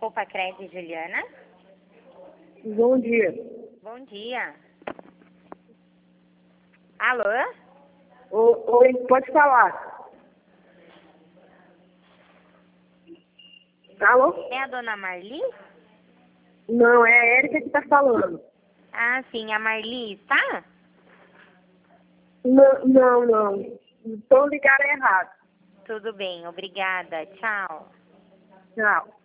Poupa Crédito, Juliana. Bom dia. Bom dia. Alô? Oi, pode falar. Alô? É a dona Marli? Não, é a Érica que está falando. Ah, sim, a Marli está? Não. Então ligaram errado. Tudo bem, obrigada. Tchau. Tchau.